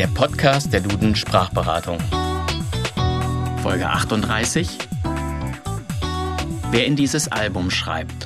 der Podcast der Duden Sprachberatung. Folge 38. Wer in dieses Album schreibt.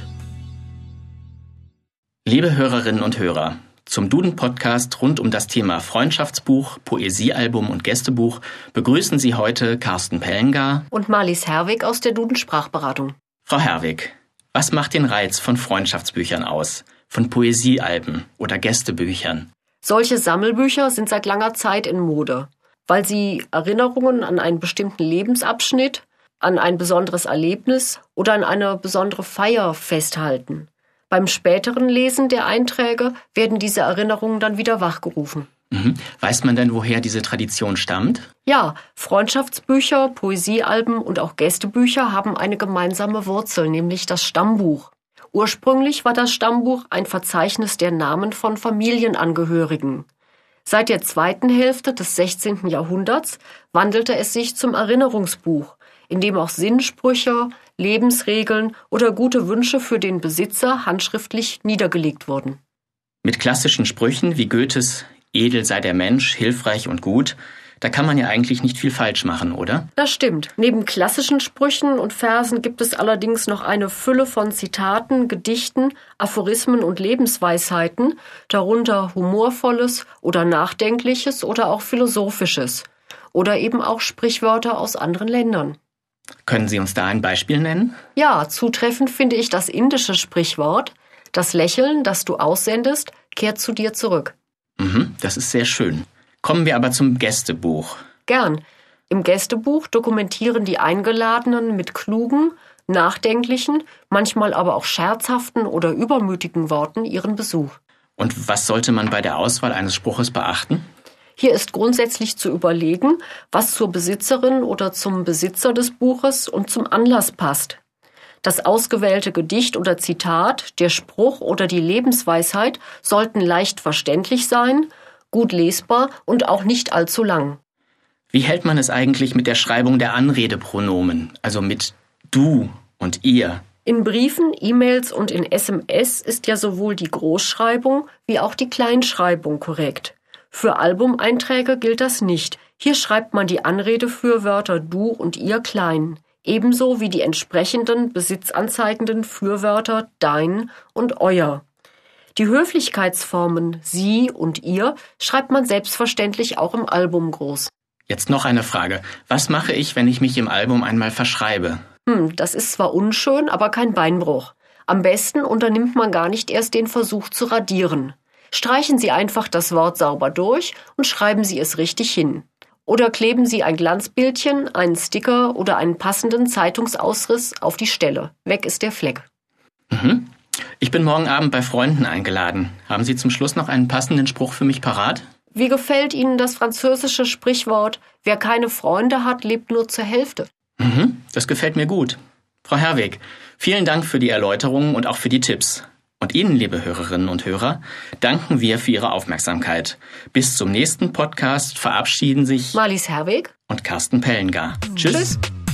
Liebe Hörerinnen und Hörer, zum Duden-Podcast rund um das Thema Freundschaftsbuch, Poesiealbum und Gästebuch begrüßen Sie heute Carsten Pellengar und Marlies Herwig aus der Duden Sprachberatung. Frau Herwig, was macht den Reiz von Freundschaftsbüchern aus, von Poesiealben oder Gästebüchern? Solche Sammelbücher sind seit langer Zeit in Mode, weil sie Erinnerungen an einen bestimmten Lebensabschnitt, an ein besonderes Erlebnis oder an eine besondere Feier festhalten. Beim späteren Lesen der Einträge werden diese Erinnerungen dann wieder wachgerufen. Weiß man denn, woher diese Tradition stammt? Ja, Freundschaftsbücher, Poesiealben und auch Gästebücher haben eine gemeinsame Wurzel, nämlich das Stammbuch. Ursprünglich war das Stammbuch ein Verzeichnis der Namen von Familienangehörigen. Seit der zweiten Hälfte des 16. Jahrhunderts wandelte es sich zum Erinnerungsbuch, in dem auch Sinnsprüche, Lebensregeln oder gute Wünsche für den Besitzer handschriftlich niedergelegt wurden. Mit klassischen Sprüchen wie Goethes »Edel sei der Mensch, hilfreich und gut«, da kann man ja eigentlich nicht viel falsch machen, oder? Das stimmt. Neben klassischen Sprüchen und Versen gibt es allerdings noch eine Fülle von Zitaten, Gedichten, Aphorismen und Lebensweisheiten, darunter humorvolles oder nachdenkliches oder auch philosophisches oder eben auch Sprichwörter aus anderen Ländern. Können Sie uns da ein Beispiel nennen? Ja, zutreffend finde ich das indische Sprichwort: Das Lächeln, das du aussendest, kehrt zu dir zurück. Das ist sehr schön. Kommen wir aber zum Gästebuch. Gern. Im Gästebuch dokumentieren die Eingeladenen mit klugen, nachdenklichen, manchmal aber auch scherzhaften oder übermütigen Worten ihren Besuch. Und was sollte man bei der Auswahl eines Spruches beachten? Hier ist grundsätzlich zu überlegen, was zur Besitzerin oder zum Besitzer des Buches und zum Anlass passt. Das ausgewählte Gedicht oder Zitat, der Spruch oder die Lebensweisheit sollten leicht verständlich sein, gut lesbar und auch nicht allzu lang. Wie hält man es eigentlich mit der Schreibung der Anredepronomen, also mit du und ihr? In Briefen, E-Mails und in SMS ist ja sowohl die Großschreibung wie auch die Kleinschreibung korrekt. Für Albumeinträge gilt das nicht. Hier schreibt man die Anredefürwörter du und ihr klein, ebenso wie die entsprechenden besitzanzeigenden Fürwörter dein und euer. Die Höflichkeitsformen Sie und Ihr schreibt man selbstverständlich auch im Album groß. Jetzt noch eine Frage. Was mache ich, wenn ich mich im Album einmal verschreibe? Das ist zwar unschön, aber kein Beinbruch. Am besten unternimmt man gar nicht erst den Versuch zu radieren. Streichen Sie einfach das Wort sauber durch und schreiben Sie es richtig hin. Oder kleben Sie ein Glanzbildchen, einen Sticker oder einen passenden Zeitungsausriss auf die Stelle. Weg ist der Fleck. Ich bin morgen Abend bei Freunden eingeladen. Haben Sie zum Schluss noch einen passenden Spruch für mich parat? Wie gefällt Ihnen das französische Sprichwort: Wer keine Freunde hat, lebt nur zur Hälfte? Das gefällt mir gut. Frau Herwig, vielen Dank für die Erläuterungen und auch für die Tipps. Und Ihnen, liebe Hörerinnen und Hörer, danken wir für Ihre Aufmerksamkeit. Bis zum nächsten Podcast verabschieden sich Marlies Herwig und Carsten Pellengar. Tschüss.